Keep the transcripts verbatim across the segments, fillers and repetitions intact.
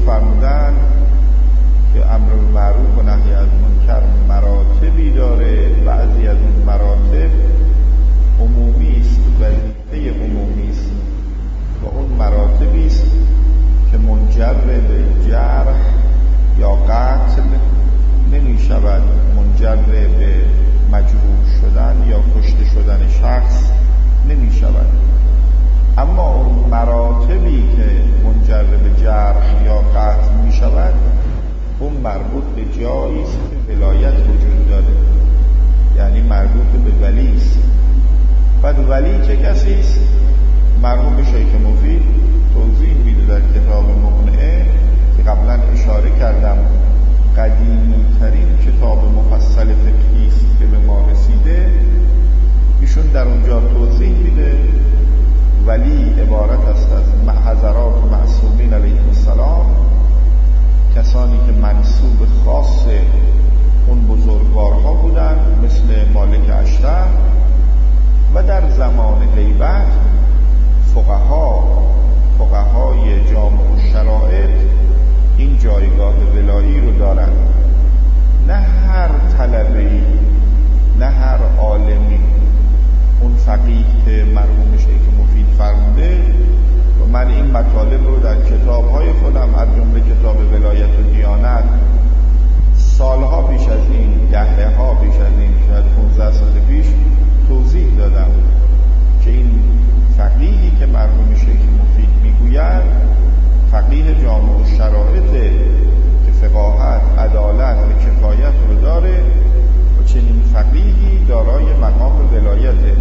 فرمودن که امر معروف و نهی از منکر مراتبی داره. بعضی از اون مراتب عمومی است، وظیفه عمومی است و اون مراتبی است که منجر به جرح یا قتل نمی شود، منجر به مجروح شدن یا کشته شدن شخص نمی شود. اما اون مراتبی که منجر به جرح یا قتل می شود اون مربوط به جایی است که ولایت وجود داره، یعنی مربوط به ولی است. بعد ولی چه کسی است؟ مرحوم شیخ مفید توضیح میده در کتاب مقنعه که قبلا اشاره کردم قدیمی ترین کتاب مفصل فقهی است که به ما رسیده. ایشون در اونجا توضیح میده ولی عبارت است از حضرات و معصومین علیهم السلام، کسانی که منصوب خاص اون بزرگوارها بودند مثل مالک اشتر، و در زمان غیبت فقها فقهای جامع الشرائط این جایگاه ولایی رو دارن. نه هر طلبه‌ای، نه هر عالمی. اون فقیه که مرحوم شیخ مفید فرموده و من این مطالب رو در کتاب‌های خودم از جمله کتاب ولایت و دیانت سالها پیش از این، دهه‌ها پیش از این، شاید پانزده سال پیش توضیح دادم که این فقیهی که مرحوم شیخ مفید میگوید فقیه جامع الشرائط که فقاهت، عدالت و کفایت رو داره و چنین فقیهی دارای مقام ولایته.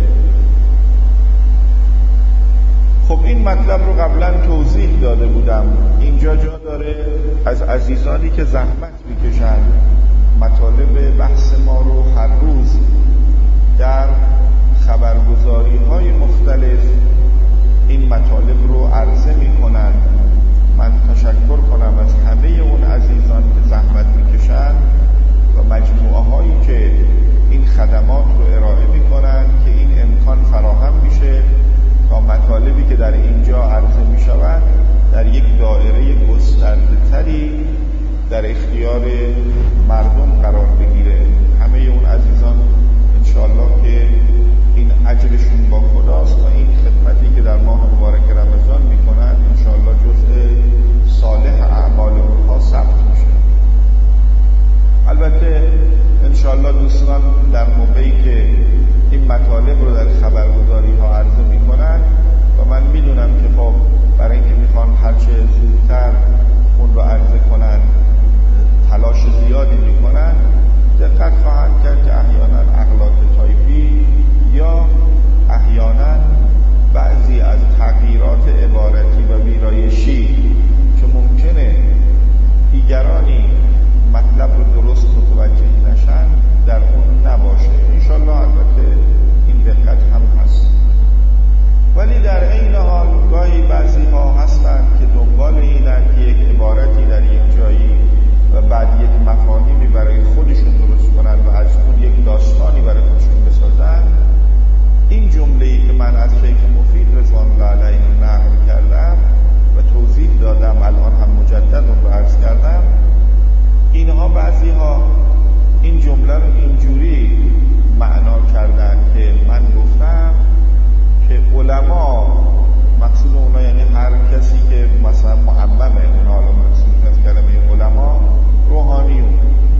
خب این مطلب رو قبلا توضیح داده بودم، اینجا جا داره از عزیزانی که زحمت میکشن مطالب بحث ما رو هر روز در خبرگزاری های مختلف این مطالب رو عرضه میکنن. من تشکر کنم از همه اون عزیزان که زحمت میکشن و مجموعه هایی که این خدمات رو ارائه میکنن که این امکان فراهم میشه تا مطالبی که در اینجا عرضه میشود در یک دایره گسترده تری در اختیار مردم قرار بگیره. همه اون عزیزان انشاءالله که این اجرشون با خداست و این خدمتی که در ماه مبارک رمضان میکنن انشاءالله جزء صالح اعمال اونها ثبت میشه. البته انشاءالله دوستان در موقعی که این مطالب رو در خبرگزاری ها عرضه میکنن و من میدونم که خب برای اینکه میخوان هرچه زودتر اون رو عرضه کنن تلاش زیادی میکنن، دقت خواهند کرد که احیانا اغلاط تایپی یا احیانا بعضی از تغییرات عبارتی و ویرایشی که ممکنه دیگرانی مطلب رو درست متوجه نشن در اون نباشه. انشالله البته این دقت هم هست، ولی در عین حال گاهی بعضی ها هستند که دنبال اینن که یک عبارتی در یک جایی و بعد یک مفاهیمی برای خودشون درست کنن و از اون یک داستانی برای خودشون بسازن. این جمله‌ای که من از شیخ مفید رضوان الله علیه نقل کردم و توضیح دادم، الان هم مجدد رو عرض کردم، اینها بعضی ها این جمله رو اینجوری معنا کردن که من گفتم که علما، مقصود اونا یعنی هر کسی که مثلا معممه، اونا حالا مقصود از کلمه علما روحانیون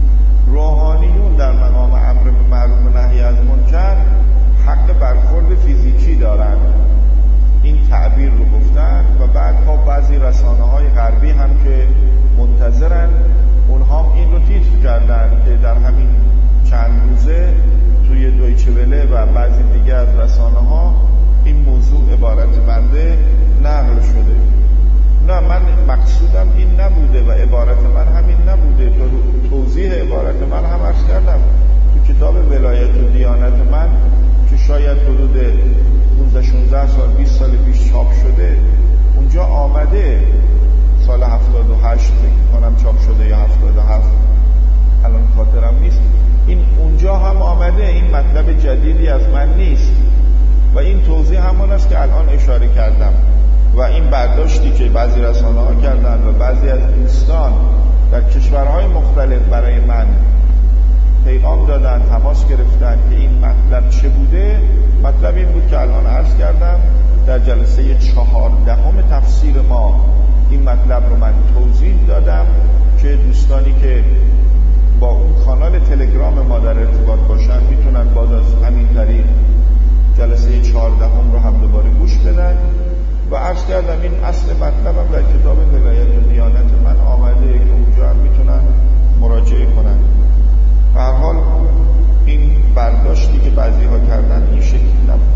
روحانیون در مقام امر به معروف و نهی از منکر حق برخورد فیزیکی دارن. این تعبیر رو گفتن و بعد ها بعضی رسانه های غربی هم که منتظرن اونها این رو تیتر کردن که در همین چند روزه توی دویچه وله و بعضی دیگه از رسانه ها این موضوع عبارت بنده نقل شده. نه، من مقصودم این نبوده و عبارت من همین نبوده. توضیح عبارت من هم عرض کردم تو کتاب ولایت و دیانت من که شاید حدود پانزده شانزده سال بیست سال پیش چاپ شده، اونجا آمده سال هفتاد و هشت فکر کنم چاپ شده یا هفتاد و هفت، الان خاطرم نیست. این اونجا هم آمده، این مطلب جدیدی از من نیست و این توضیح همون است که الان اشاره کردم. و این برداشتی که بعضی رسانه ها کردن و بعضی از دوستان در کشورهای مختلف برای من پیغام دادن، تماس گرفتن که این مطلب چه بوده. مطلب این بود که الان عرض کردم در جلسه چهاردهم تفسیر ما این مطلب رو من توضیح دادم که دوستانی که با اون کانال تلگرام ما در ارتباط باشن میتونن باز از همین طریق جلسه چهاردهم رو هم دوباره گوش بدن. و عرض کردم این اصل مطلبم در کتاب ولایت و دیانت من آمده که اونجا هم میتونن مراجعه کنن. به هر حال این برداشتی که بعضی ها کردن این شکل نبود.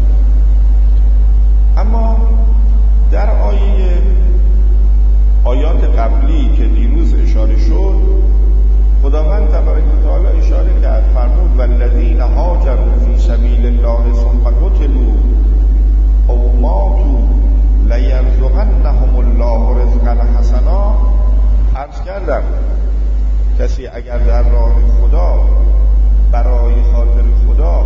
اما در آیه آیات قبلی که دیروز اشاره شد، خداوند تبارک و تعالی اشاره کرد، فرمود والذین هاجروا فی سبیل الله ثم قتلوا او ماتوا لیرزقنهم الله رزقا حسنا. عرض کردم کسی اگر در راه خدا برای خاطر خدا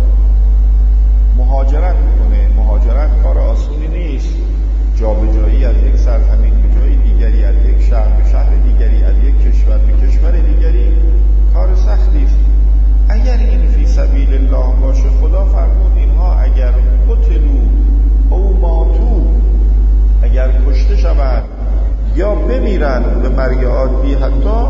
مهاجرت میکنه، مهاجرت کار آسونی نیست، جابجایی از یک سرزمین به جای دیگری، از یک شهر به شهر دیگری، از یک کشور به کشور دیگری کار سختی است. اگر این فی سبیل الله باشه، خدا فرمود اینها اگر قتلوا او ماتوا، اگر کشته شوند یا بمیرند به مرگ عادی، حتی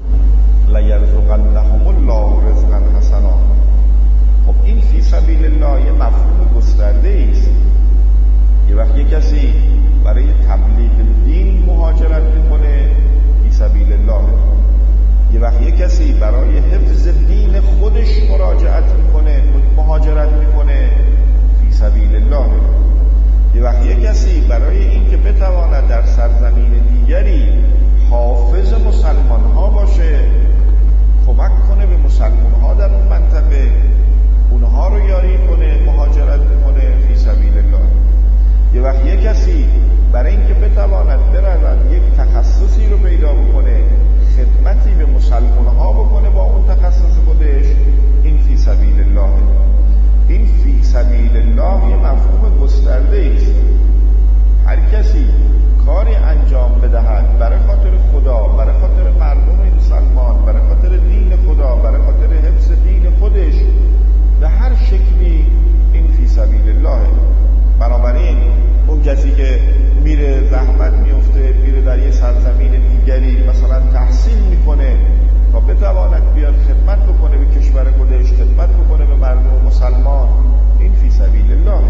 لیرزقنهم الله رزقا حسنا. خب این فی سبیل الله یه مفهوم گسترده است. یه وقت یه کسی برای تبلیغ دین مهاجرت میکنه فی سبیل الله، یه وقت یه کسی برای حفظ دین خودش مراجعت میکنه مهاجرت میکنه فی سبیل الله، یه وقت یه کسی برای اینکه بتواند در سرزمین دیگری حافظ مسلمان ها باشه، کمک کنه به مسلمان ها در اون منطقه، اونها رو یاری کنه، مهاجرت میکنه فی سبیل الله. یه وقت یه کسی برای اینکه بتواند برود یک تخصصی رو پیدا بکنه، خدمتی به مسلمان ها بکنه با اون تخصص خودش، این فی سبیل الله. این فی سبیل الله یه مفهوم گسترده است. هر کسی کاری انجام بدهد برای خاطر خدا، برای خاطر مردم مسلمان، برای خاطر دین خدا، برای خاطر حفظ دین خودش، به هر شکلی این فی سبیل الله. بنابراین اون کسی که میره زحمت میفته، میره در یه سرزمین دیگری مثلا تحصیل میکنه تا بتواند بیاد خدمت بکنه به کشور خودش، خدمت بکنه به مردم مسلمان، این فی سبیل الله.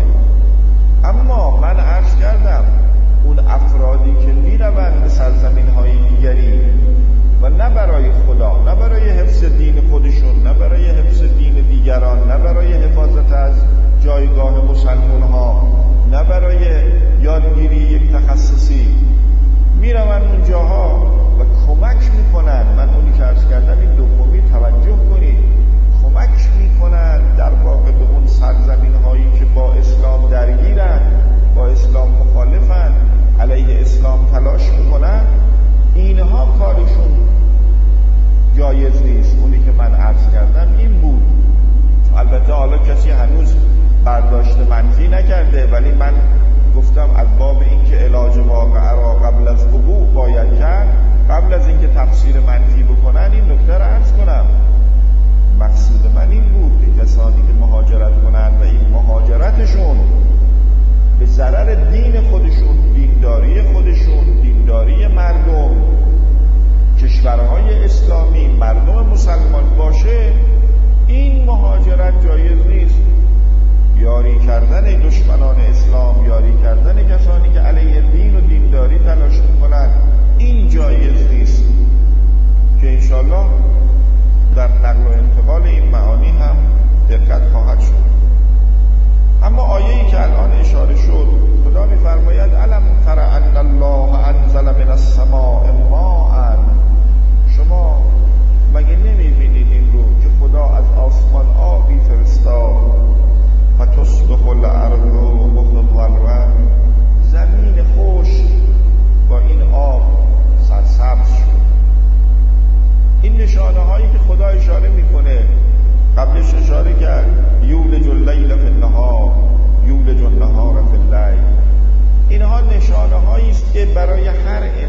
اما من عرض کردم اون افرادی که میروند به سرزمین های دیگری و نه برای خدا، نه برای حفظ دین خودشون، نه برای حفظ دین دیگران، نه برای حفاظت از جایگاه مسلمان ها، نه برای یادگیری یک تخصصی، میروند اونجاها و کمک میکنن. من اونی که عرض کردم این دومی توجه کنید، کمک میکنن در واقع به اون سرزمین هایی که با اسلام درگیرن، با اسلام مخالفن، علیه اسلام تلاش میکنن. اینها کارشون جایز نیست. اونی که من عرض کردم این بود. البته حالا کسی هنوز برداشت منفی نکرده، ولی من گفتم از باب اینکه علاج واقعه را قبل از وقوع باید کرد، قبل از اینکه تفسیر منفی بکنن این نکته را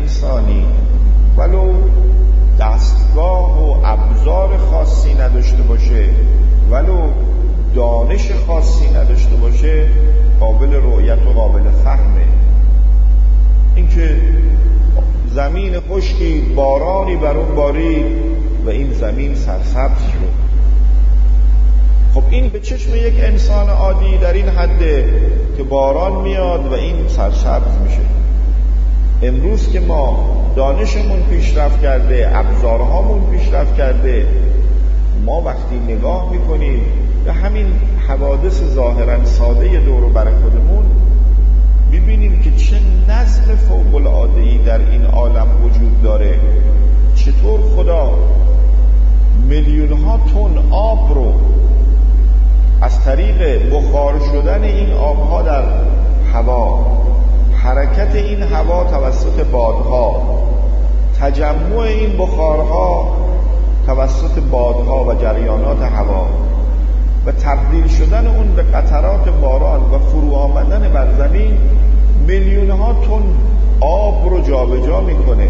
انسانی ولو دستگاه و ابزار خاصی نداشته باشه، ولو دانش خاصی نداشته باشه، قابل رؤیت و قابل فهمه. اینکه زمین خشکی بارانی بر اون بارید و این زمین سرسبز شد، خب این به چشم یک انسان عادی در این حده که باران میاد و این سرسبز میشه. امروز که ما دانشمون پیشرفت کرده، ابزارهامون پیشرفت کرده، ما وقتی نگاه میکنیم به همین حوادث ظاهرا ساده دور و بر خودمون، میبینیم که چه نظم فوق‌العاده‌ای در این عالم وجود داره. چطور خدا میلیون ها تن آب رو از طریق بخار شدن این آبها در هوا، حرکت این هوا توسط بادها، تجمع این بخارها توسط بادها و جریانات هوا و تبدیل شدن اون به قطرات باران و فرو آمدن بر زمین، میلیون ها تن آب رو جابجا میکنه.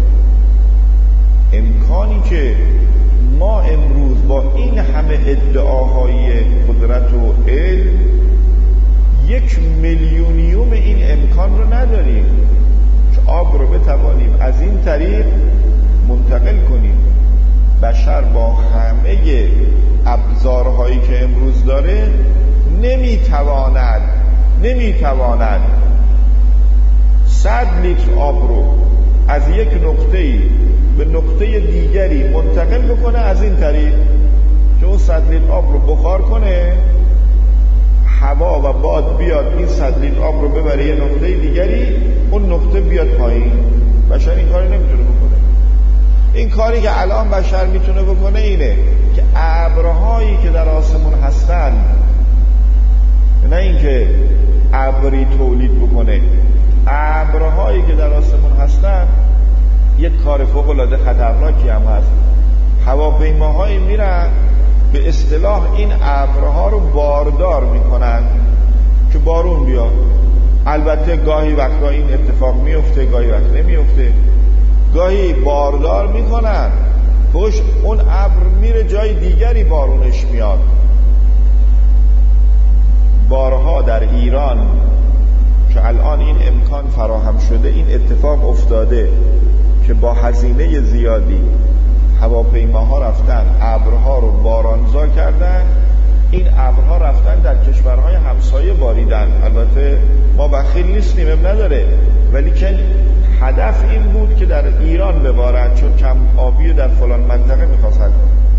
امکانی که ما امروز با این همه ادعاهای قدرت و علم یک میلیونیوم این امکان رو نداریم که آب رو بتوانیم از این طریق منتقل کنیم. بشر با همه ابزارهایی که امروز داره نمیتواند نمیتواند صد لیتر آب رو از یک نقطه‌ای به نقطه دیگری منتقل بکنه از این طریق که اون صد لیتر آب رو بخار کنه، هوا و باد بیاد این صد لیتر آب رو ببره یه نقطه دیگری، اون نقطه بیاد پایین. بشر این کاری نمیتونه بکنه. این کاری که الان بشر میتونه بکنه اینه که ابرهایی که در آسمون هستن، نه اینکه ابری تولید بکنه، ابرهایی که در آسمون هستن یک کار فوق العاده خطرناکی هم هست. هواپیماهایی میرن به اصطلاح این ابرها رو باردار میکنن که بارون بیاد. البته گاهی وقتا این اتفاق میفته، گاهی وقت نمیفته. گاهی باردار میکنن، پشت اون ابر میره جای دیگری بارونش میاد. بارها در ایران که الان این امکان فراهم شده، این اتفاق افتاده که با هزینه زیادی هواپیماها رفتن ابرها رو بارانزا کردن. این ابرها رفتن در کشورهای همسایه باریدن. البته ما بخیل نیستیم، اب نداره، ولی که هدف این بود که در ایران ببارن، چون کم آبی در فلان منطقه میخواستن.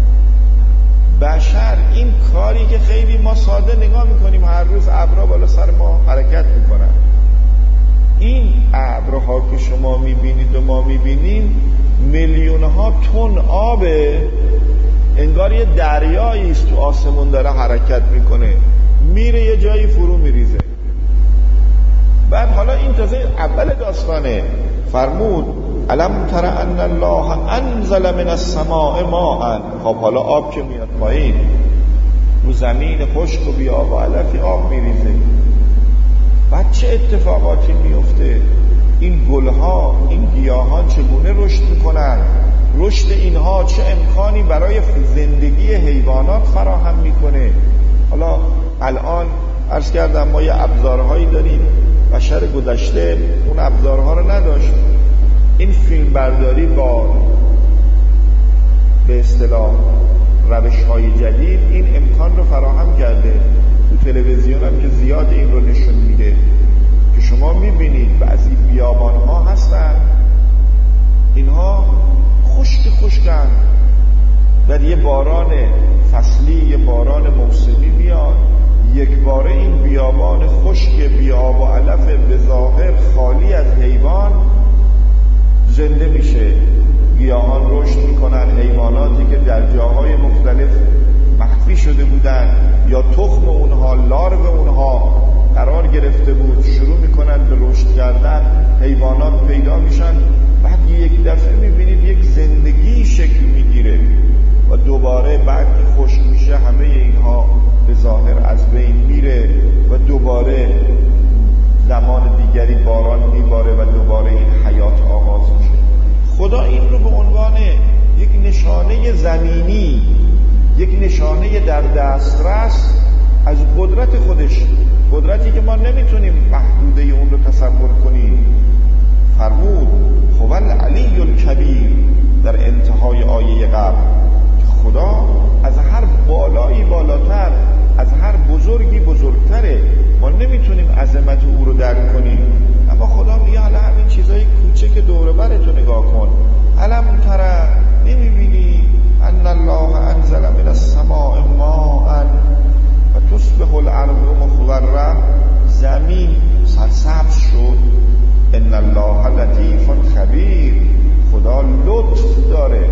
بشر این کاری که خیلی ما ساده نگاه میکنیم، هر روز ابرها بالا سر ما حرکت میکنن، این ابرها که شما میبینید و ما میبینیم میلیون ها تن آبه، انگار یه دریایی است تو آسمون داره حرکت میکنه، میره یه جایی فرو میریزه. بعد حالا این تازه اول داستانه. فرمود الم تر ان الله انزل من السماء ماء. خب حالا آب که میاد پایین رو زمین خشک و بی آب و علفی آب میریزه، بعد چه اتفاقاتی میفته؟ این گلها، این گیاهان چگونه رشد میکنن؟ رشد اینها چه امکانی برای زندگی حیوانات فراهم میکنه؟ حالا الان عرض کردم ما یه ابزارهایی داریم، بشر گذشته اون ابزارها رو نداشت. این فیلم برداری با به اصطلاح روش‌های جدید این امکان رو فراهم کرده. تو تلویزیون هم که زیاد این رو نشون میده که شما میبینید بعضی بیابان‌ها هستن، اینها خشک خشکن، در یه باران فصلی، یه باران موسمی میاد، یک باره این بیابان خشک بی آب و علف به ظاهر خالی از حیوان زنده میشه. گیاهان رشد میکنن، حیواناتی که در جاهای مختلف مخفی شده بودن یا تخم اونها، لارو اونها قرار گرفته بود، شروع میکنن به رشد کردن، حیوانات پیدا میشن. بعد یک دفعه میبینید یک زندگی شکل میگیره و دوباره بعد که خشک میشه همه اینها به ظاهر از بین میره و دوباره زمان دیگری باران میباره و دوباره این حیات آغاز میشه. زمینی، یک نشانه در دسترس از قدرت خودش، قدرتی که ما نمیتونیم محدوده اون رو تصور کنیم. فرمود هو العلی الکبیر در انتهای آیه قبل که خدا از هر بالایی بالاتر، از هر بزرگی بزرگتره. ما نمیتونیم عظمت او رو درک کنیم، اما خدا میگه حالا همین چیزای کوچک دور برتو نگاه کن. علم ترى، نمیبینی ان الله انزل من السماء ماء و تصبح الارض مخضرة، زمین سرسبز شد. ان الله لطیف خبیر، خدا لطف داره.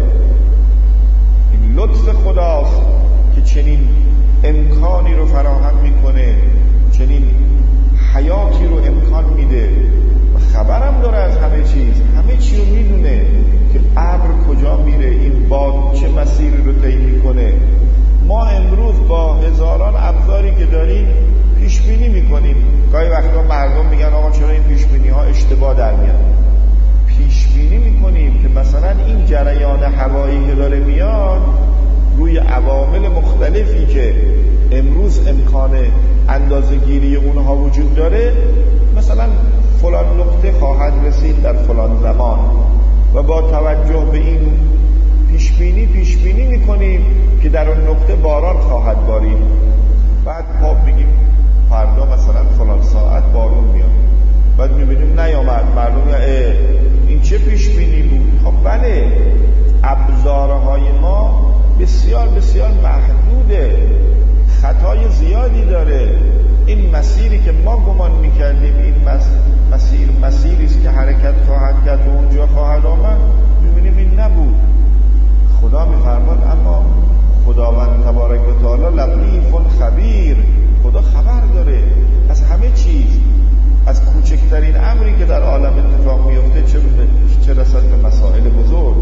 این لطف خداست که چنین امکانی رو فراهم میکنه، چنین حیاتی رو امکان میده و خبرم داره از همه چیز، همه چی رو میدونه که ابر کجا میره، این باد چه مسیری رو طی میکنه. ما امروز با هزاران ابزاری که داریم پیش بینی میکنیم. گاهی وقتا مردم میگن آقا چرا این پیش بینی ها اشتباه در میاد. پیش بینی میکنیم که مثلا این جریان هوایی که داره میاد روی عوامل مختلفی که امروز امکان اندازه‌گیری اونها وجود داره، مثلا فلان نقطه خواهد رسید در فلان زمان و با توجه به این پیش بینی پیش بینی میکنیم که در اون نقطه باران خواهد بارید. بعد ما میگیم فردا مثلا فلان ساعت بارون میاد، بعد میبینیم نیامد. مردم میگن این چه پیش بینی بود؟ خب بله، ابزارهای ما بسیار بسیار محدوده، خطای زیادی داره. این مسیری که ما گمان میکردیم این مسیر مسیری است که حرکت خواهد کرد و اونجا خواهد آمد، میبینیم این نبود. خدا میفرماد اما خداوند تبارک و تعالی لطیف خبیر، خدا خبر داره از همه چیز، از کوچکترین امری که در عالم اتفاق میفته چه چه رسد به مسائل بزرگ.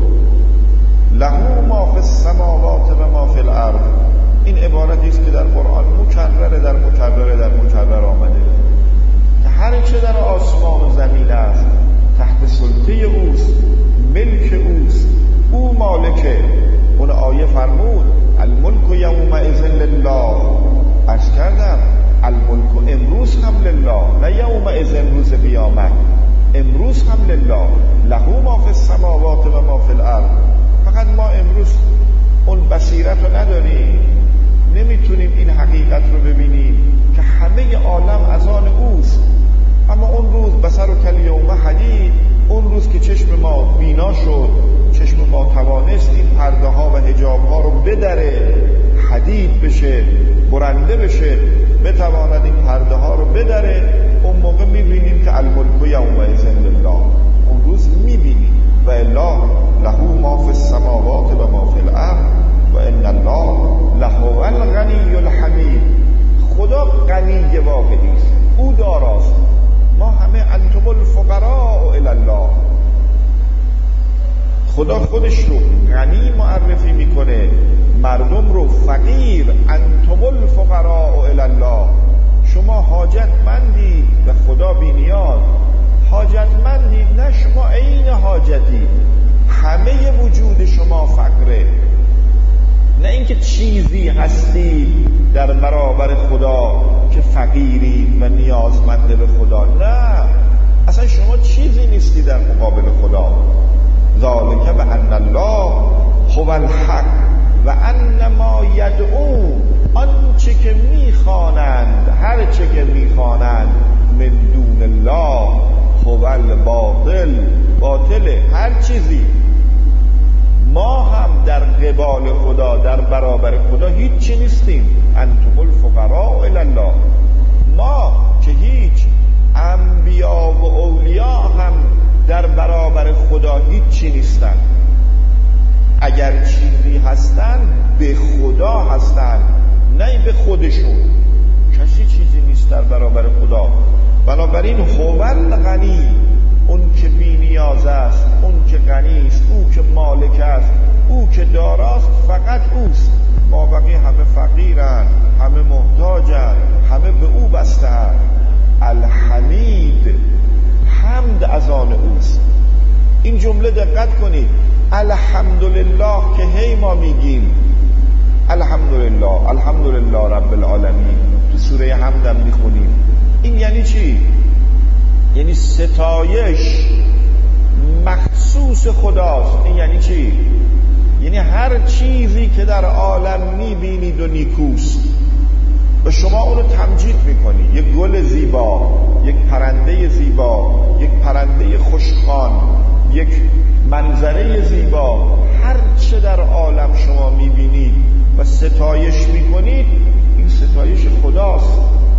له ما فی السماوات و ما فی الارض، این عبارتی است که در قرآن مکرره در مکرره در مکرر آمده که هر چه در آسمان و زمین است تحت سلطه اوست، ملک اوست، او مالکه. اون آیه فرمود الملک یومئذ لله، عرض کردم الملک امروز هم لله، نه یومئذ امروز قیامت، امروز هم لله. له ما فی السماوات و ما فی الارض. فقط ما امروز اون بصیرت رو نداریم، نمیتونیم این حقیقت رو ببینیم که همه عالم از آن اوست. اما اون روز بصر و کلیوم حدید، اون روز که چشم ما بینا شد، چشم ما توانست این پرده ها و حجاب ها رو بدره، حدید بشه، برنده بشه، بتواند این پرده ها رو بدره، اون موقع میبینیم که الملک یومئذ لله، اون روز میبینیم. و الا له ما فی السماوات و ما فی الارض و ان الله لهو الغنی الحمید. خدا غنی واقعی است، او داراست. ما همه انتم الفقراء الی الله. خدا خودش رو غنی معرفی میکنه، مردم رو فقیر. انتم الفقراء الی الله، شما حاجتمندید و خدا بی نیاز. حاجتمندید نه شما عین حاجتید، همه وجود شما فقره، نه اینکه چیزی هستی در برابر خدا که فقیری و نیازمند به خدا. نه، اصلا شما چیزی نیستی در مقابل خدا. ذالک بأن الله هو الحق و ان ما یدعون، آنچه که میخوانند، هر چه که میخوانند، من دون الله هو الباطل، باطله هر چیزی. ما هم در قبال خدا، در برابر خدا هیچی نیستیم. انتم الفقراء الی الله، ما که هیچ. انبیا و اولیا هم در برابر خدا هیچی نیستن. اگر چیزی هستن به خدا هستن، نه به خودشون. کسی چیزی نیست در برابر خدا. بنابراین هو الغنی، اون که بی نیاز است، اون که غنی است، او که مالک است، او که داراست، فقط اوست. ما بقیه همه فقیرن، همه محتاجن، همه به او بسته‌اند. الحمید، حمد از آن اوست. این جمله دقت کنید، الحمدلله که هی ما میگیم الحمدلله الحمدلله رب العالمین، تو سوره حمد هم میخونیم. این یعنی چی؟ یعنی ستایش مخصوص خداست. این یعنی چی؟ یعنی هر چیزی که در عالم میبینید و نیکوست و شما اونو تمجید میکنید، یک گل زیبا، یک پرنده زیبا، یک پرنده خوشخوان، یک منظره زیبا، هر چه در عالم شما میبینید و ستایش میکنید، این ستایش خداست.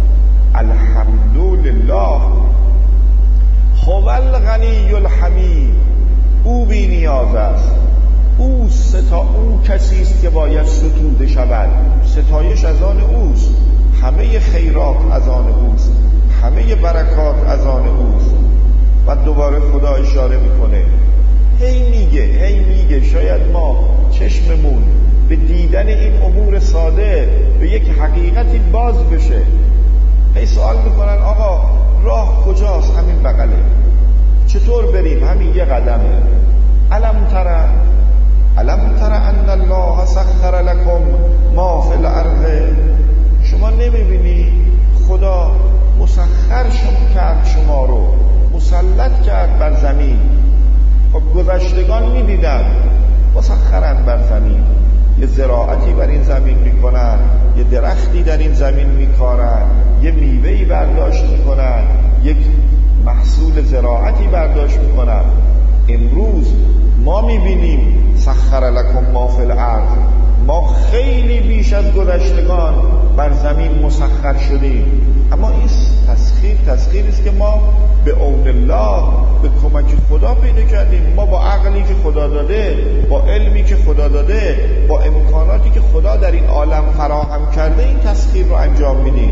الحمدلله هو الغنی الحمید، او بی نیاز است، او ستا او کسی است که باید ستوده شود. ستایش از آن اوست، همه خیرات از آن اوست، همه برکات از آن اوست. و دوباره خدا اشاره میکنه، هی میگه هی میگه شاید ما چشممون به دیدن این امور ساده به یک حقیقتی باز بشه. هی سوال میکنن آقا راه کجاست؟ همین بغله. چطور بریم؟ همین یه قدمه. الم تر الم تر ان الله سخر لكم ما فی الارض، شما نمیبینی خدا مسخر شما کرد، شما رو مسلط کرد بر زمین. خب گذشتگان میدیدن مسخرن بر زمین، یه زراعتی بر این زمین میکنن، یه درختی در این زمین میکارن، یه میوهی برداشت میکنن، یک محصول زراعتی برداشت میکنن. امروز ما میبینیم سخر لکم ما فی الارض، ما خیلی بیش از گذشتگان بر زمین مسخر شدیم. اما این تسخیر تسخیری است که ما به عون الله، به کمک خدا پیدا کردیم. ما با عقلی که خدا داده، با علمی که خدا داده، با امکاناتی که خدا در این عالم فراهم کرده، این تسخیر رو انجام میدیم.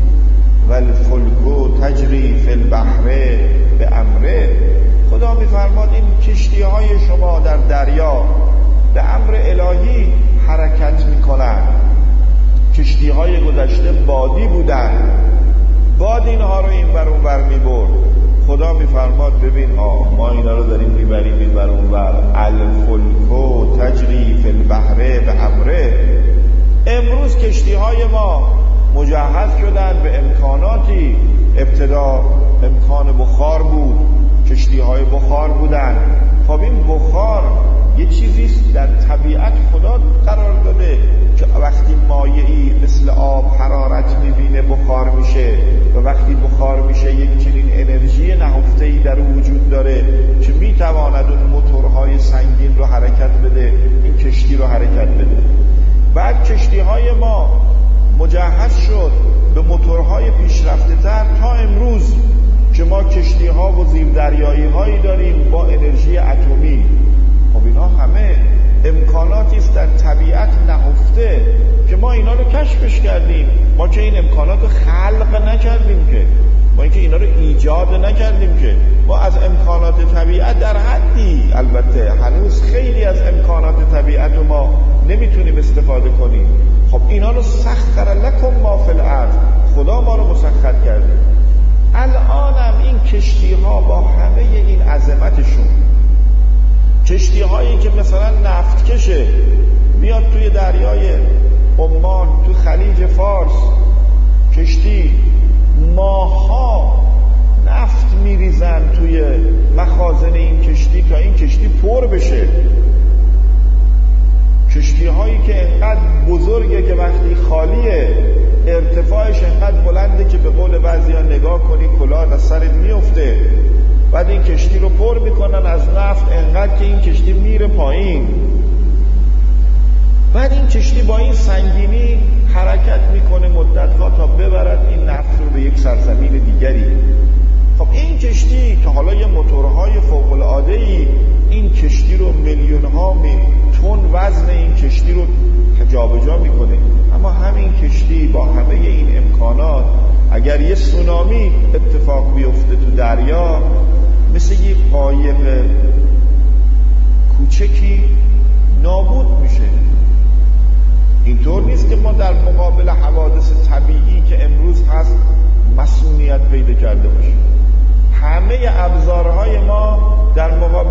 والفلک تجری فی البحر بامره، خدا میفرماد این کشتی های شما در دریا به امر الهی حرکت میکنن. کشتی های گذشته بادی بودن، باد اینها رو این بر اون بر میبرد. خدا میفرماد ببین ها ما اینا رو داریم میبریم این بر اون بر. الفلک تجری فی البحر بامره. امروز کشتی های ما مجهز شدن به امکاناتی. ابتدا امکان بخار بود، کشتی های بخار بودن. خب این بخار یه چیزیست در طبیعت خدا قرار داده که وقتی مایعی مثل آب حرارت میبینه بخار میشه، و وقتی بخار میشه یک چنین انرژی نهفته‌ای در وجود داره که میتواند اون موتورهای سنگین رو حرکت بده، این کشتی رو حرکت بده. بعد کشتی های ما مجهز شد به موتورهای پیشرفته تر تا امروز که ما کشتی ها و زیردریایی هایی داریم با انرژی اتمی. خب اینا همه امکاناتی است در طبیعت نهفته که ما اینا رو کشفش کردیم. ما که این امکانات رو خلق نکردیم، که ما اینکه اینا رو ایجاد نکردیم، که ما از امکانات طبیعت در حدی، البته هنوز خیلی از امکانات طبیعت رو ما نمیتونیم استفاده کنیم. خب اینا رو سخر لکم ما فی الارض، خدا ما رو مسخر کرده. الانم این کشتی ها با همه این عظمتشون، کشتی هایی که مثلا نفت کشه میاد توی دریای عمان، تو خلیج فارس، کشتی ماها نفت میریزن توی مخازن این کشتی تا این کشتی پر بشه. کشتی هایی که انقدر بزرگه که وقتی خالیه ارتفاعش انقدر بلنده که به قول بعضیا نگاه کنی کلاه از سرت میفته. بعد این کشتی رو پر میکنن از نفت انقدر که این کشتی میره پایین. بعد این کشتی با این سنگینی حرکت میکنه مدتها تا ببرد این نفت رو به یک سرزمین دیگری. خب این کشتی که حالا یه موتورهای فوق العاده‌ای این کشتی رو میلیون ها تن وزن این کشتی رو جابجا میکنه، اما همین کشتی با همه این امکانات اگر یه سونامی اتفاق بیفته تو دریا مثل یه قایق کوچکی نابود میشه. اینطور نیست که ما در مقابل حوادث طبیعی که امروز هست مسئولیت پیدا کرده باشیم. همه ابزارهای ما در مقابل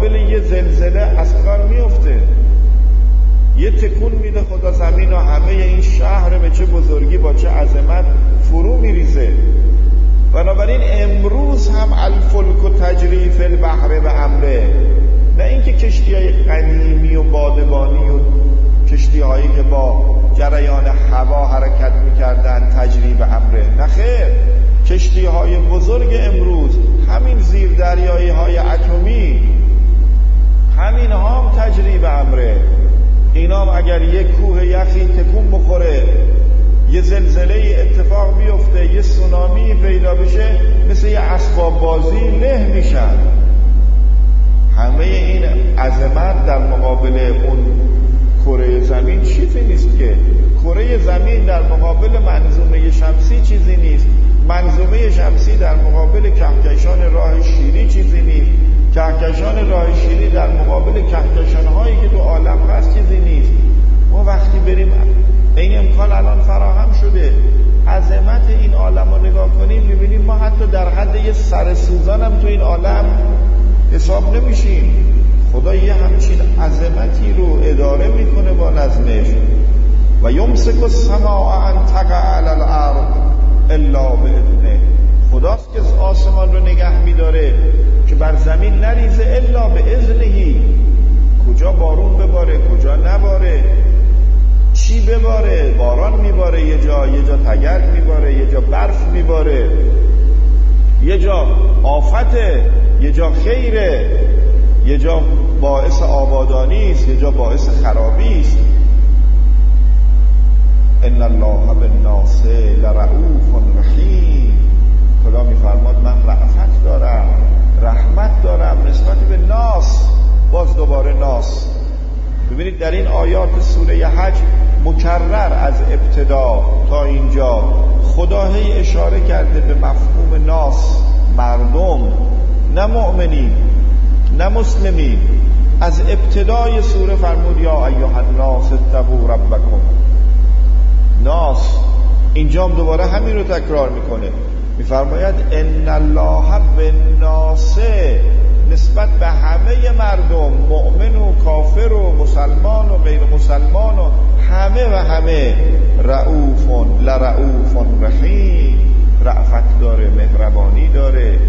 مقابل یه زلزله از کار میفته، یه تکون میده خدا زمین و همه این شهر به چه بزرگی با چه عظمت فرو میریزه. بنابراین امروز هم الفلک و تجری فی البحر به امره، نه اینکه کشتی های قدیمی و بادبانی و کشتی هایی که با جریان هوا حرکت میکردن تجری به امره، نه خیر، کشتی های بزرگ امروز همین زیر دریایی های اتمی، همین هم تجری به امره. اینا هم اگر یک کوه یخی تکون بخوره، یه زلزله اتفاق بیفته، یه سونامی پیدا بشه، مثل یه اسباب بازی له میشن. همه این عظمت در مقابل اون کره زمین چیزی نیست که. کره زمین در مقابل منظومه شمسی چیزی نیست، منظومه شمسی در مقابل کهکشان راه شیری چیزی نیست، کهکشان راه شیری در مقابل کهکشان هایی که تو عالم هست چیزی نیست. ما وقتی بریم، این امکان الان فراهم شده، عظمت این عالم رو نگاه کنیم، میبینیم ما حتی در حد یه سر سوزن هم تو این عالم حساب نمیشیم. خدا یه همچین عظمتی رو اداره میکنه با نظمش. و یمسک السماء ان تقع علی الارض الا باذنه. خداست که آسمان رو نگه میداره که بر زمین نریزه الا باذنه. کجا بارون بباره، کجا نباره، چی بباره، باران میباره یه جا، یه جا تگرگ میباره، یه جا برف میباره، یه جا آفته، یه جا خیره، یه جا باعث آبادانی است، یه جا باعث خرابی است. ان الله بالناس لرؤوف رحیم. خدا میفرماد من رأفت دارم، رحمت دارم نسبت به ناس. باز دوباره ناس. ببینید در این آیات سوره حج مکرر از ابتدا تا اینجا خدا هی اشاره کرده به مفهوم ناس، مردم، نه مؤمنین نه مسلمین. از ابتدای سوره فرمود یا ایها الناس اتقوا ربکم. ناس. اینجا هم دوباره همین رو تکرار میکنه، میفرماید ان الله بالناس، نسبت به همه مردم، مؤمن و کافر و مسلمان و غیر مسلمان و همه و همه، رؤوف لرؤوف رحیم، رأفت داره، مهربانی داره.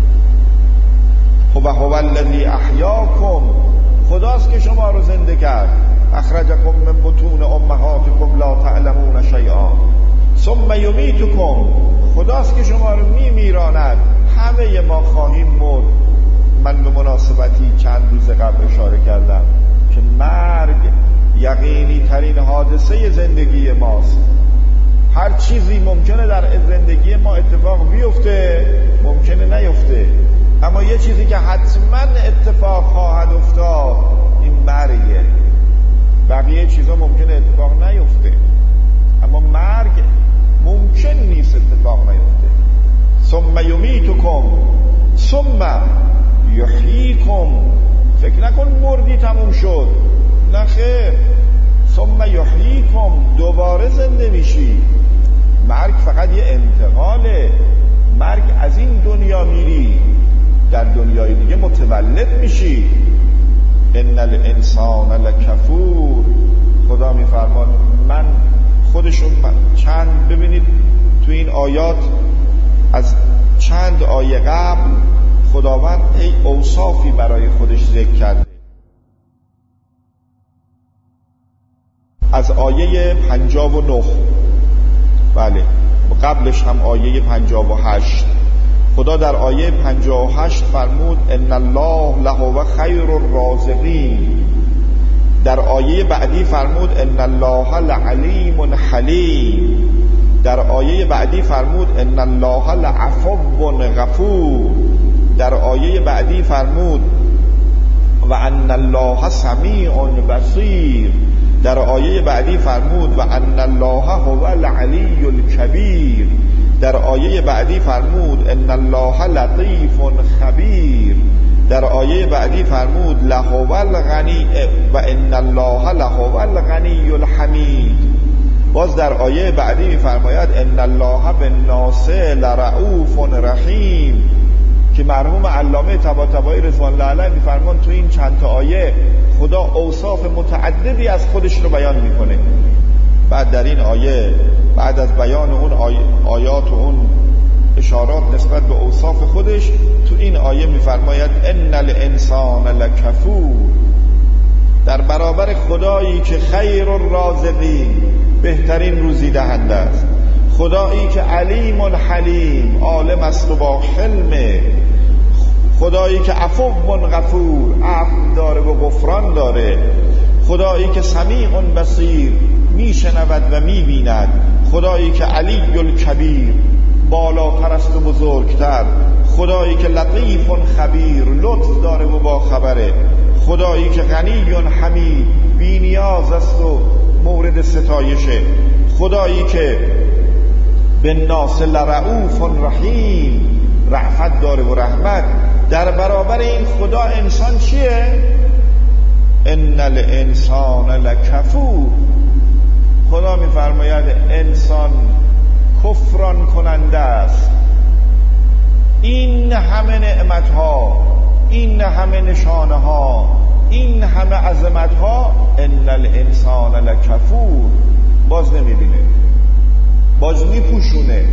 هو هو الذی احیاکم. خداست که شما رو زنده کرد. اخرجکم من بطون امهاتکم لا تعلمون شیئا ثم یمیتکم. خداست که شما رو میمیراند. همه ما خواهیم مرد. من به مناسبتی چند روز قبل اشاره کردم که مرگ یقینی ترین حادثه زندگی ماست. هر چیزی ممکنه در زندگی ما اتفاق بیفته، ممکنه نیفته، اما یه چیزی که حتما اتفاق خواهد افتاد این مرگه. بقیه چیزا ممکنه اتفاق نیفته، اما مرگ ممکن نیست اتفاق نیفته. ثم یمیتکم ثم یحییکم. فکر نکن مردی تموم شد، نه خیر. ثم یحییکم، دوباره زنده میشی. مرگ فقط یه انتقاله. مرگ از این دنیا میری، در دنیای دیگه متولد میشی. ان الانسان لکفور. خدا میفرماد من خودشون من چند ببینید تو این آیات از چند آیه قبل خداوند ای اوصافی برای خودش ذکر کرده. از آیه پنجاه و نه، بله قبلش هم آیه پنجاه و هشت، خدا در آیه پنجاه و هشت فرمود ان الله لهو خیر الرازقین. در آیه بعدی فرمود ان الله لعلیم حلیم. در آیه بعدی فرمود ان الله لعفو غفور. در آیه بعدی فرمود و ان الله سمیع بصیر. در آیه بعدی فرمود و ان الله هو العلی الکبیر. در آیه بعدی فرمود ان الله لطیف خبیر. در آیه بعدی فرمود لهو الغنی و ان الله لهو الغنی الحمید. باز در آیه بعدی می‌فرماید ان الله بالناس لرؤوف رحیم، که مرحوم علامه طباطبایی رضوان الله علیه میفرمان تو این چند تا آیه خدا اوصاف متعددی از خودش رو بیان میکنه. بعد در این آیه بعد از بیان اون آی... آیات و اون اشارات نسبت به اوصاف خودش، تو این آیه میفرماید ان الانسان لکفور، در برابر خدایی که خیر الرازقین، بهترین روزی دهنده است، خدایی که علیم الحلیم، عالم است و با حلمه، خدایی که عفو غفور، عفو داره و غفران داره، خدایی که سمیع بصیر، میشنود و میبیند، خدایی که علی الکبیر، بالاتر است و بزرگتر، خدایی که لطیف خبیر، لطف داره و با خبره، خدایی که غنی حمید، بی نیاز است و مورد ستایشه، خدایی که بالناس لرؤوف رحیم، رأفت داره و رحمت. در برابر این خدا انسان چیه؟ ان الانسان لکفور، خدا میفرماید انسان کفران کننده است. این همه نعمت ها، این همه نشانه ها، این همه عظمت ها، ان الانسان لکفور، باز نمیبینه، باز میپوشونه،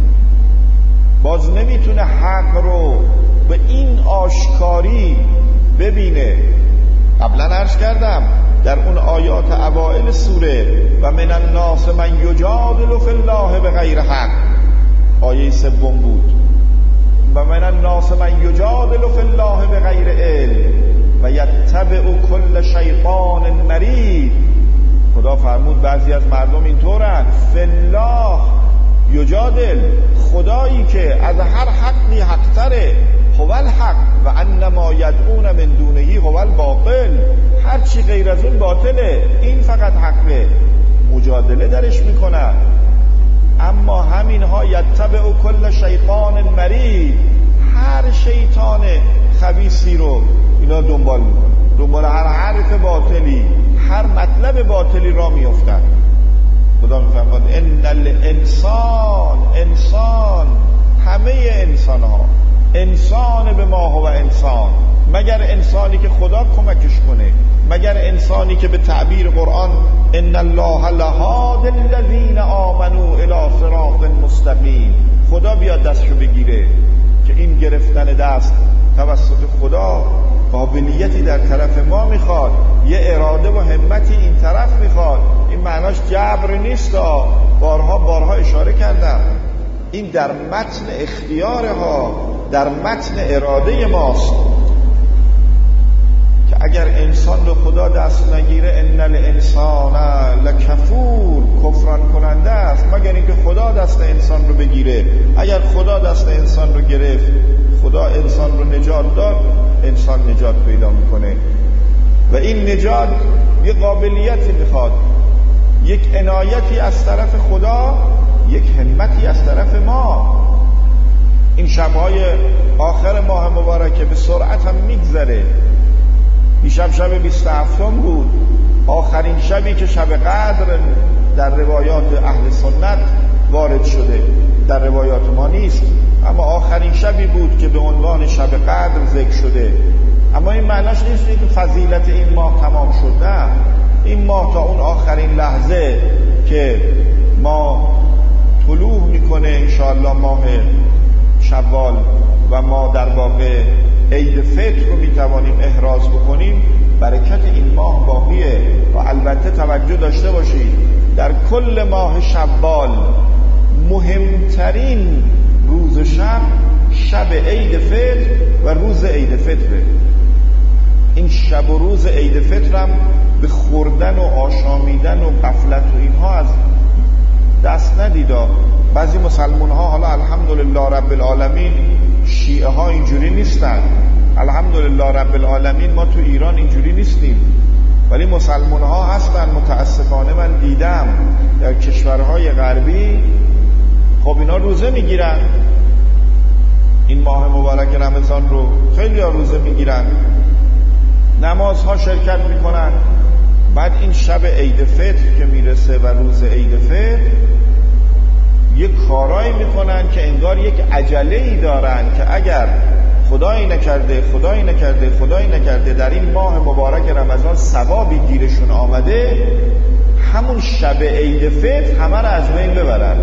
باز نمیتونه حق رو به این آشکاری ببینه. قبلا عرض کردم در اون آیات اوائل سوره و من الناس من یجادل فی الله بغیر حق، آیه سوم بود، و من الناس من یجادل فی الله بغیر علم و یتبع کل شیطان مرید. خدا فرمود بعضی از مردم اینطورن، فی الله یجادل، خدایی که از هر حقی حقتره، هو الحق و انما یدعون من دونه هو الباطل، هر چی غیر از اون باطله، این فقط حقه، مجادله درش میکنن. اما همین ها یتبع کل شیطان مرید، هر شیطان خبیثی رو اینا دنبال میکنن، دنبال هر حرف باطلی، هر مطلب باطلی را میافتن. خدا میفرماد ان الانسان، انسان، همه انسان ها، انسان به ما هو انسان، مگر انسانی که خدا کمکش کنه، مگر انسانی که به تعبیر قرآن ان الله لهاد الذین آمنوا الی صراط مستقیم، خدا بیاد دستشو بگیره، که این گرفتن دست توسط خدا قابلیتی در طرف ما میخواد، یه اراده و همتی این طرف میخواد. این معناش جبر نیست، بارها بارها اشاره کردم، این در متن اختیارها، در متن اراده ماست که اگر انسان رو خدا دست نگیره ان الانسان لکفور، کفران کننده است، مگر اینکه خدا دست انسان رو بگیره. اگر خدا دست انسان رو گرفت، خدا انسان رو نجات داد، انسان نجات پیدا میکنه. و این نجات یک قابلیتی میخواد، یک عنایتی از طرف خدا، یک همتی از طرف ما. این شبهای آخر ماه مبارکه به سرعت هم میگذره. دیشب شب بیست و هفتم بود، آخرین شبی که شب قدر در روایات اهل سنت وارد شده، در روایات ما نیست، اما آخرین شبی بود که به عنوان شب قدر ذکر شده. اما این معناش نیست که فضیلت این ماه تمام شده. این ماه تا اون آخرین لحظه که ما طلوع میکنه انشاءالله ماه شوال و ما در واقع عید فطر رو میتوانیم احراز بکنیم، برکت این ماه باقیه. و البته توجه داشته باشید در کل ماه شوال مهمترین روز شب، شب عید فطر و روز عید فطره. این شب و روز عید فطر هم به خوردن و آشامیدن و غفلت و اینها از دست ندیدا. بعضی مسلمان ها، حالا الحمدلله رب العالمین، شیعه ها اینجوری نیستن، الحمدلله رب العالمین ما تو ایران اینجوری نیستیم، ولی مسلمان ها هستن. متاسفانه من دیدم در کشورهای غربی، خب اینا روزه میگیرن، این ماه مبارک رمضان رو خیلی ها روزه میگیرن، نمازها شرکت میکنن. بعد این شب عید فطر که میرسه و روز عید فطر یک کارایی میکنن که انگار یک عجله‌ای دارن که اگر خدایی نکرده خدایی نکرده خدایی نکرده در این ماه مبارک رمضان ثوابی گیرشون آمده، همون شب عید فطر همه را از بین ببرن.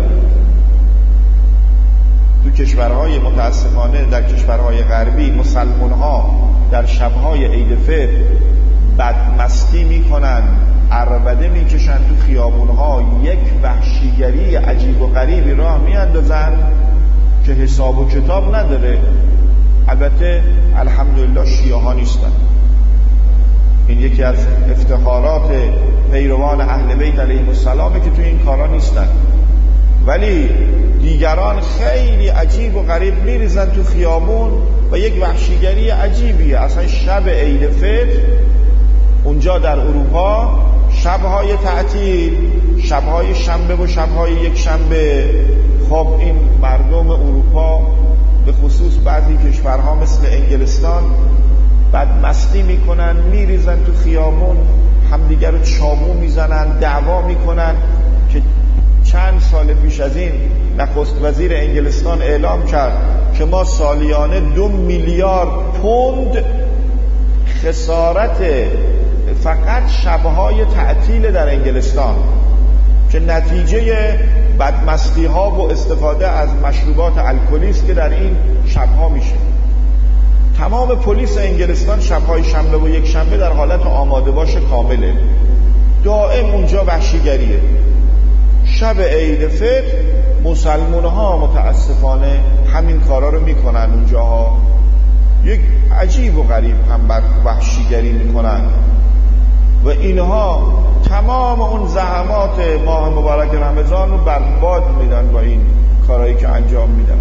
تو کشورهای متاسفانه در کشورهای غربی مسلمان ها در شبهای عید فطر بدمستی میکنن، عربده میکشن تو خیابونها، یک وحشیگری عجیب و غریبی راه میاندازن که حساب و کتاب نداره. البته الحمدلله شیعه ها نیستن، این یکی از افتخارات پیروان اهل بیت علیهم السلامه که توی این کارا نیستن، ولی دیگران خیلی عجیب و غریب میریزن تو خیابون و یک وحشیگری عجیبیه. اصلا شب عید فطر اونجا در اروپا شبهای تعطیل، شبهای شنبه و شبهای یک شنبه، خب این مردم اروپا به خصوص بعضی کشورها مثل انگلستان بدمستی میکنن، میریزن تو خیابون، همدیگر رو چاقو میزنن، دعوا میکنن که چند سال پیش از این نخست وزیر انگلستان اعلام کرد که ما سالیانه دو میلیارد پوند خسارت فقط شبهای تعطیل در انگلستان که نتیجه بدمستی ها و استفاده از مشروبات الکلی است که در این شبها میشه. تمام پلیس انگلستان شبهای شنبه و یک شنبه در حالت آماده باش کامله، دائم اونجا وحشیگریه. شب عید فطر مسلمان ها متاسفانه همین کارا رو میکنن اونجاها، یک عجیب و غریب هم وحشیگری میکنن و اینها تمام اون زحمات ماه مبارک رمضان رو برباد میدن با این کارهایی که انجام میدن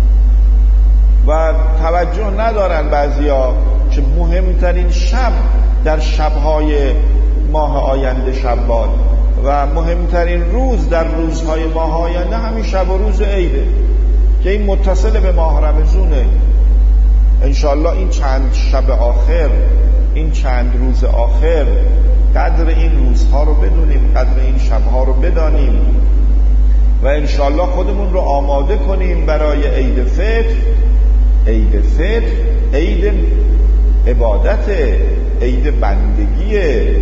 و توجه ندارن بعضیا که مهمترین شب در شبهای ماه آینده شوال و مهمترین روز در روزهای ماه آینده همین شب و روز عیده که این متصل به ماه رمضونه. انشالله این چند شب آخر، این چند روز آخر قدر این روزها رو بدونیم، قدر این شبها رو بدانیم و انشالله خودمون رو آماده کنیم برای عید فطر. عید فطر عید عبادت، عید بندگی،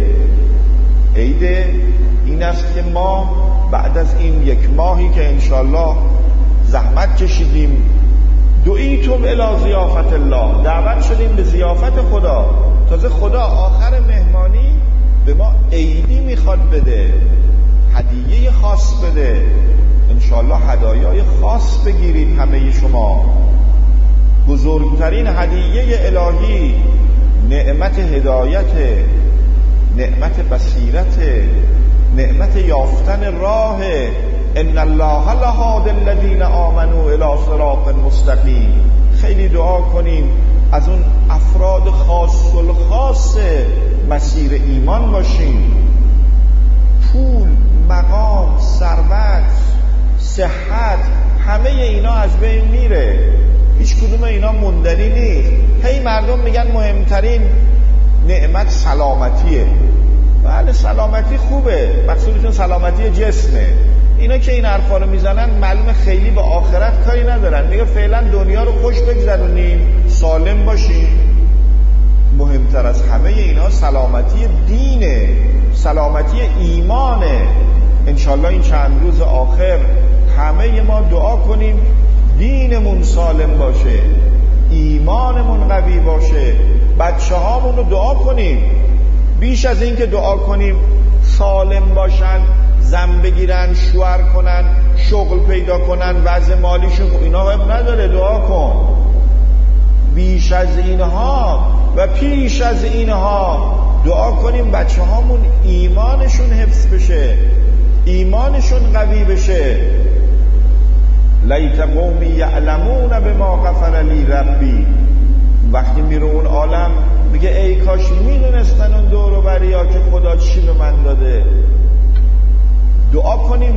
عید این است که ما بعد از این یک ماهی که انشالله زحمت کشیدیم، دعیتم الی ضیافت الله، دعوت شدیم به ضیافت خدا، تازه خدا آخر مهمانی به ما عیدی میخواد بده، هدیه خاص بده. انشالله هدایای خاص بگیرید همه شما. بزرگترین هدیه الهی نعمت هدایت، نعمت بصیرت، نعمت یافتن راه. ان الله لهادی الذین آمنوا الی صراط مستقیم. خیلی دعا کنیم از اون افراد خاص الخاص مسیر ایمان باشیم. پول، مقام، ثروت، صحت، همه اینا از بین میره، هیچ کدوم اینا موندنی نیست. هی مردم میگن مهمترین نعمت سلامتیه. بله سلامتی خوبه، مقصودشون سلامتی جسمه. اینا که این حرفا رو میزنن معلومه خیلی به آخرت کاری ندارن، میگه فعلا دنیا رو خوش بگذرونیم، سالم باشیم. مهمتر از همه اینا سلامتی دینه، سلامتی ایمانه. انشالله این چند روز آخر همه ما دعا کنیم دینمون سالم باشه، ایمانمون قوی باشه، بچه هامون رو دعا کنیم. بیش از این که دعا کنیم سالم باشن، زن بگیرن، شوهر کنن، شغل پیدا کنن، وضع مالیشون اینا وب نداره، دعا کن. بیش از اینها و پیش از اینها دعا کنیم بچه هامون ایمانشون حفظ بشه، ایمانشون قوی بشه. لیت قومی یعلمون بما غفر لی ربی. وقتی میره اون عالم میگه ای کاش میدونستن اون دور و بریا که خدا چی به من داده. دعا کنیم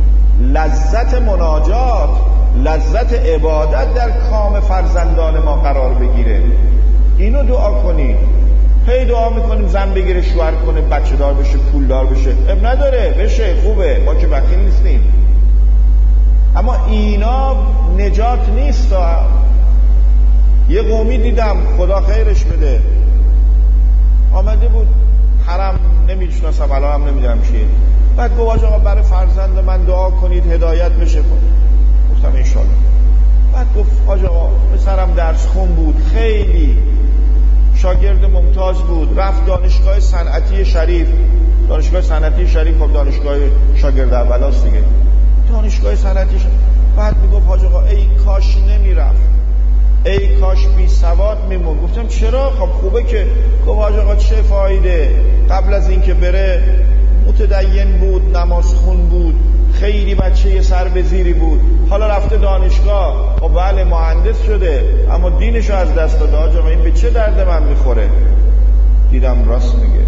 لذت مناجات، لذت عبادت در کام فرزندان ما قرار بگیره. اینو دعا کنیم. هی دعا میکنیم زن بگیره، شوهر کنه، بچه دار بشه، پول دار بشه، اب نداره، بشه، خوبه، ما که بخیل نیستیم. اما اینا نجات نیست. یه قومی دیدم خدا خیرش بده، آمده بود حرم، نمیشناسم الان هم نمیدونم چیه، بعد گفت آقا برای فرزند من دعا کنید هدایت بشه. گفتم انشالله. بعد گفت آقا پسرم درس خون بود، خیلی شاگرد ممتاز بود، رفت دانشگاه صنعتی شریف. دانشگاه صنعتی شریف خب دانشگاه شاگرد اولاست دیگه، دانشگاه صنعتی شریف. بعد میگفت حاج آقا ای کاش نمیرفت، ای کاش بی سواد میمون. گفتم چرا؟ خب خوبه که. گفت حاج آقا چه فایده، قبل از اینکه بره متدین بود، نماز خون بود، خیلی بچه سر به زیری بود، حالا رفته دانشگاه، خب بله مهندس شده اما دینشو از دست داده. حاج آقا این به چه درد من میخوره؟ دیدم راست میگه.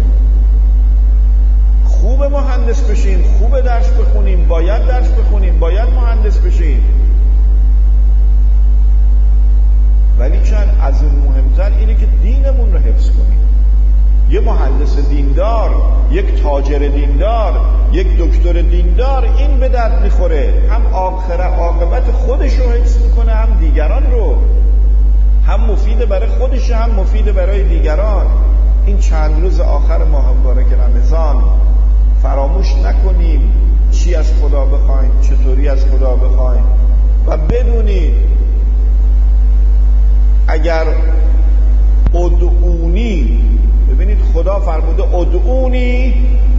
خوب مهندس بشین، خوب درس بخونیم، باید درس بخونیم، باید مهندس بشین، ولی چند از این مهمتر اینه که دینمون رو حفظ کنیم. یه مهندس دیندار، یک تاجر دیندار، یک دکتر دیندار این به درد میخوره، هم آخر عاقبت خودش رو حفظ میکنه، هم دیگران رو، هم مفید برای خودش، هم مفید برای دیگران. این چند روز آخر ماه مبارک رمضان فراموش نکنیم چی از خدا بخوایم، چطوری از خدا بخوایم و بدونید اگر ادعونی، ببینید خدا فرموده ادعونی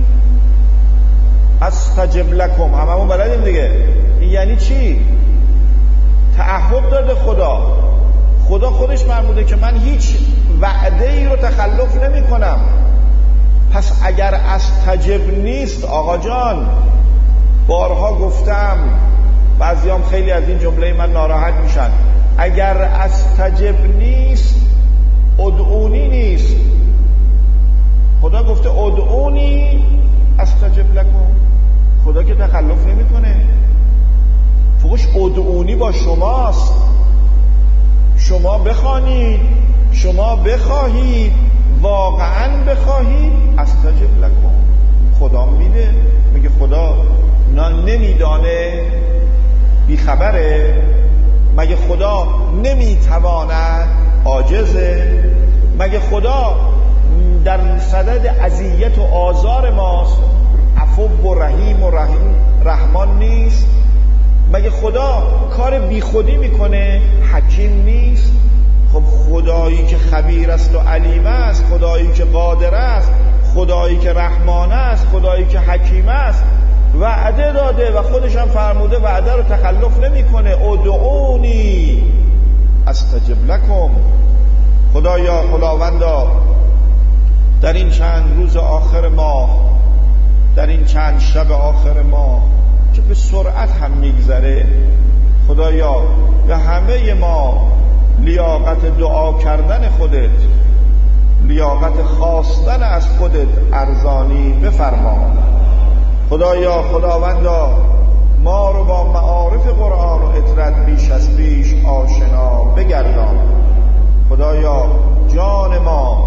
استجب لکم، هممون بلدیم دیگه. این یعنی چی؟ تعهد داده خدا. خدا خودش فرموده که من هیچ وعده ای رو تخلف نمی کنم. پس اگر استجب نیست، آقا جان بارها گفتم، بعضیام خیلی از این جمله من ناراحت میشن، اگر استجب نیست ادعونی نیست. خدا گفته ادعونی استجب لکم، خدا که تخلف نمی کنه. فوقش ادعونی با شماست، شما بخوانید، شما بخواهید، واقعا بخواهید استجب لکم، خدا میده. میگه خدا نمیدانه، بیخبره؟ مگه خدا نمیتواند؟ عاجزه؟ مگه خدا در صدد اذیت و آزار ماست؟ عفو و رحیم و رحیم رحمان نیست؟ مگه خدا کار بیخودی میکنه؟ حکیم نیست؟ خب خدایی که خبیر است و علیم است، خدایی که قادر است، خدایی که رحمان است، خدایی که حکیم است، وعده داده و خودش هم فرموده وعده رو تخلف نمیکنه. ادعونی استجب لکم. خدایا، خداوندا، در این چند روز آخر ماه، در این چند شب آخر ماه که به سرعت هم میگذره، خدایا به همه ما لیاقت دعا کردن خودت، لیاقت خواستن از خودت ارزانی بفرما. خدایا، خداوندا، ما رو با معارف قرآن و اطرت بیش از پیش آشنا بگردان. خدایا جان ما،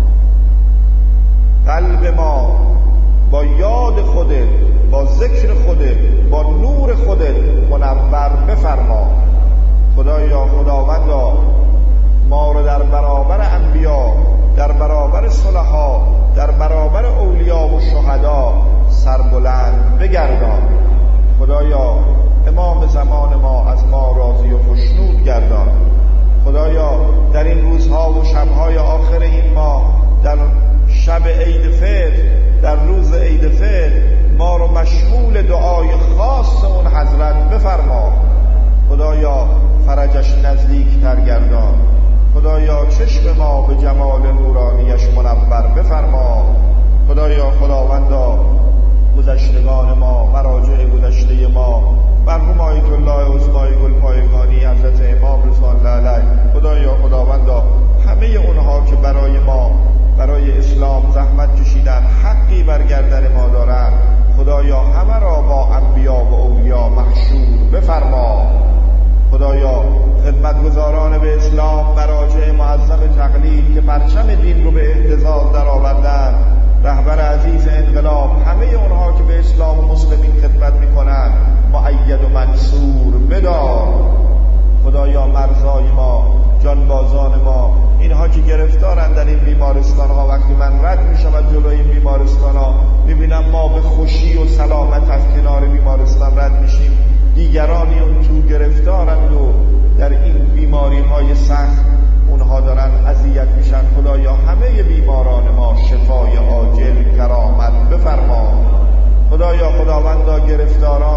قلب ما با یاد خودت، با ذکر خودت، با نور خودت منور بفرما. خدایا، خداوندا، ما رو در برابر انبیا، در برابر صلحا، در برابر اولیا و شهدا سربلند بگردان. خدایا، امام زمان ما از ما راضی و خوشنود گردان. خدایا، در این روزها و شبهای آخر این ماه هزاران